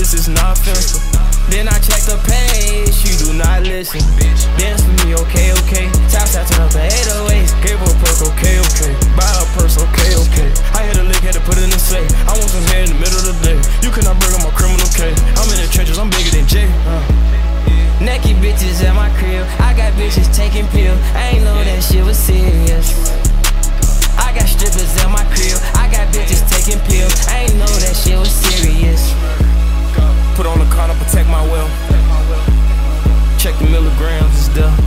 this is not offensive. Then I check the page, she do not listen. Dance for me, okay, okay. Tap to up the 808s. Gave her a perk, okay, okay. Buy a purse, okay, okay. I had a lick, had to put it in the safe. I want some hair in the middle of the day. You cannot bring up my criminal case. I'm in the trenches, I'm bigger than Jay. Naked bitches at my crib. I got bitches taking pills. I ain't know that shit was serious. I got strippers at my crib. I got bitches